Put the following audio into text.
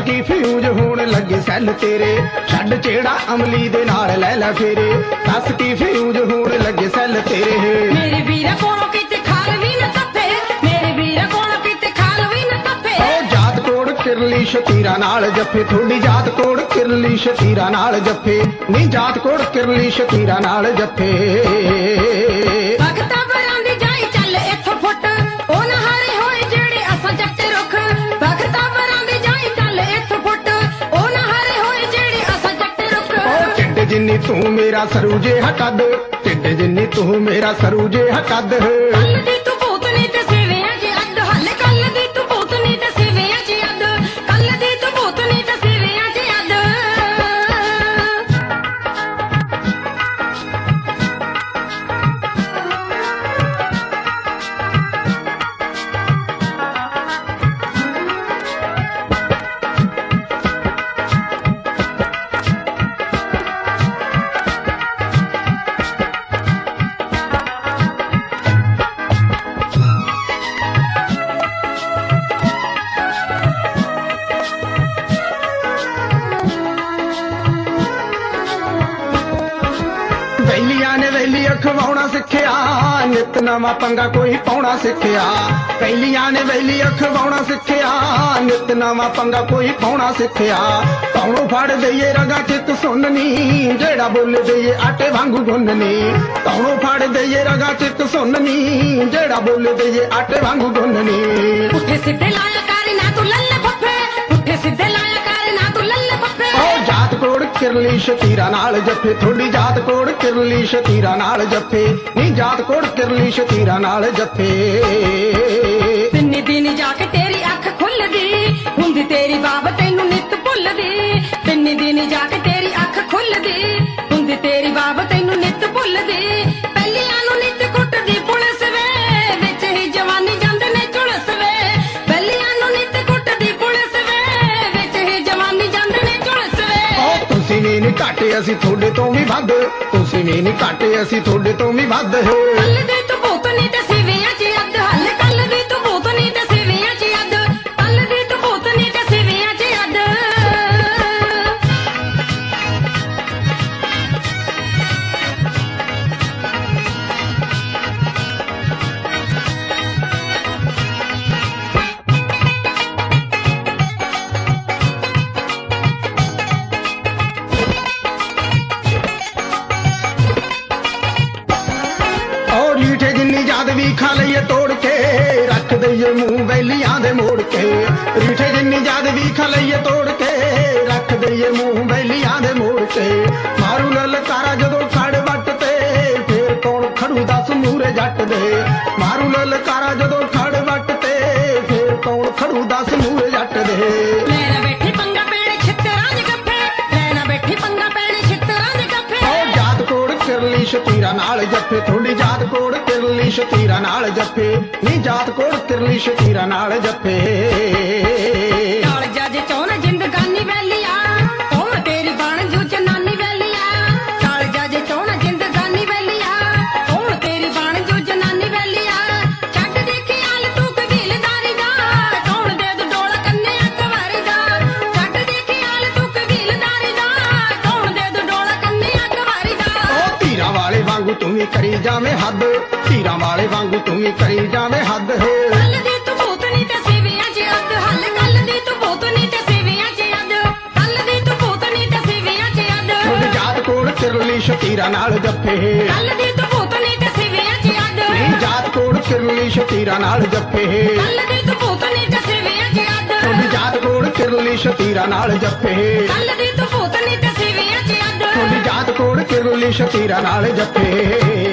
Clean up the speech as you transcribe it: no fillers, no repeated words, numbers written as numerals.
की फ्यूज होने लगे सैल तेरे, छड्ड चेड़ा अमली दे नाल लै लै फेरे, दस की फ्यूज होने लगे सैल तेरे। मेरे वीरा कोलों किते खाल भी न तप्पे, मेरे वीरा कोलों किते खाल भी न तप्पे। ओ जात कोड़ किरली शतीरा नाल जफे, थोड़ी जात कोड़ किरली शतीरा नाल जफे, नी जात कोड़ किरली शतीरा नाल जफे। भगता बरांदी जाई चल इथों फुट, ओ नहारे होए जेड़े असां जट्टे रुख। भगता बरांदी जाई चल इथों फुट, ओ नहारे होए जेड़े असां जट्टे रुख। ओ टिड्ड जिन्नी तू मेरा सरूजे हकद, टिड्ड जिन्नी तू मेरा सरूजे हकद। कल दी तू भूतनी ते सेवियां च अद, हल कल दी तू भूतनी ते सेवियां च अद, कल दी तू भूतनी ते सेवियां च अद। वैलियां ने वैली अखवाउणा सिखिया, नित नवां पंगा कोई पाउणा सिखिया। वैलियां ने वैली अखवाउणा सिखिया, नित नवां पंगा कोई पाउणा सिखिया। पाउणों फड़ दईए रगा चित सुननी, जेड़ा बोल दईए आटे वांगू गुननी। पाउणों फड़ दईए रगा चित सुननी, जेड़ा बोल दईए आटे वांगू गुननी। पुठे सिद्धे लाया कर ना तू लल्ले फफे, पुठे सिद्धे लाया कर ना तू लल्ले फफे। ओ जात कोड़ किरली शतीरा नाल जफे, थोड़ी जात कोड़ किरली शतीरा नाल जफे, नी जात कोड़ किरली शतीरा नाल जफे। तिन्नी दिन जाके तेरी अख खुलदी, हुंदी तेरी बाब तैनू नित भुलदी। तिन्नी दिन जाके तेरी अख खुलदी, हुंदी तेरी बाब तैनू नित भुलदी। पहलियां नू नित कुटदी पुलिस वे, विच ही जवानी जांदे ने झुलस वे। पहलियां नू नित कुटदी पुलिस वे, विच ही जवानी जांदे ने झुलस वे। ओ तुसी भी नहीं घाटे असी थोड़े तो भी वध, तुसी भी नहीं घाटे असी थोड़े तो भी वध। कल दी तू भूतनी ते सेवियां च अद, हल कल दी तू भूतनी ते सेवियां च अद, कल दी तू भूतनी ते सेवियां च अद। और लीठे जिन्नी जाद भी खा लईए तोड़ के, रख दईए मुंह वैलियां दे मोड़ के। रीठे जिन्नी जाद भी खा लईए तोड़ के, रख दईए मुंह वैलियां दे मोड़ के। मारू ललकारा जदों खड़ वट ते, फिर कौन खड़ू दस मूरे जट दे। मारू ललकारा जदों खड़ वट ते, फिर कौन खड़ू दस मूरे जट दे। लेना बैठी पंगा पैणे छित्तरां दे गप्फे, लेना बैठी पंगा पैणे छित्तरां दे गप्फे। ओ जात कोड़ किरली शतीरा नाल जफे, थोड़ी जात कोड़ किरली शतीरा नाल जफे, नी जात कोड़ किरली शतीरा नाल जफे। काल जज चौन जिंदगानी वैलिया, कौन तेरी बन जू जनानी वैलिया। काल जज चौन जिंदगानी वैलिया, कौन तेरी बन जू जनानी वैलिया। छड्ड दे ख्याल तू कबीलदारी दा, कौन दे दू डोला कन्या कवारी दा। छड्ड दे ख्याल तू कबीलदारी दा, कौन दे दू डोला कन्या कवारी दा। ओ तीरा वाले वांगू तू भी करी जावे हद, तीरा वाले वांगू तू भी करी जावे हद। कल दी तू भूतनी ते सेवियां च अद, हल कल दी तू भूतनी ते सेवियां च अद, कल दी तू भूतनी ते सेवियां च अद। थोड़ी जात कोड़ किरली शतीरा नाल जफे, कल दी तू भूतनी ते सेवियां च अद, नी जात कोड़ किरली शतीरा नाल जफे। कल दी तू भूतनी ते सेवियां च अद, थोड़ी जात कोड़ किरली शतीरा नाल जफे। कल दी तू भूतनी ते सेवियां च अद। थोड़ी जात कोड़ किरली शतीरा नाल जफे।